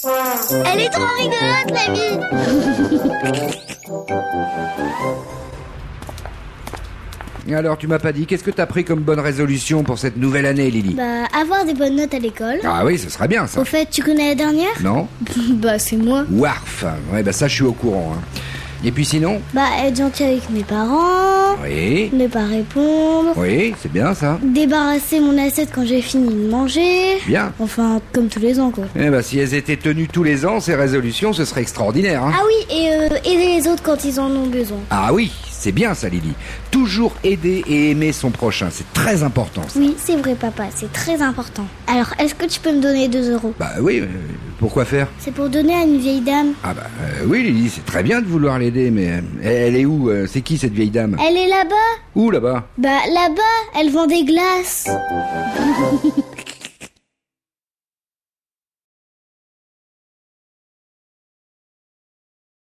Elle est trop rigolote, la vie. Alors, tu m'as pas dit, qu'est-ce que t'as pris comme bonne résolution pour cette nouvelle année, Lily? Bah, avoir des bonnes notes à l'école. Ah oui, ce serait bien, ça. Au fait, tu connais la dernière? Non? Bah, c'est moi. Warf. Ouais, bah ça, je suis au courant, hein. Et puis sinon? Bah, être gentil avec mes parents. Oui. Ne pas répondre. Oui, c'est bien, ça. Débarrasser mon assiette quand j'ai fini de manger. Bien. Enfin, comme tous les ans, quoi. Eh ben, si elles étaient tenues tous les ans, ces résolutions, ce serait extraordinaire, hein. Ah oui, et aider les autres quand ils en ont besoin. Ah oui, c'est bien ça, Lily. Toujours aider et aimer son prochain, c'est très important, ça. Oui, c'est vrai, papa, c'est très important. Alors, est-ce que tu peux me donner 2 euros? Bah oui, pourquoi faire? C'est pour donner à une vieille dame. Ah bah oui, Lily, c'est très bien de vouloir l'aider, mais elle est où? C'est qui, cette vieille dame? Elle est là-bas. Où, là-bas? Bah, là-bas, elle vend des glaces.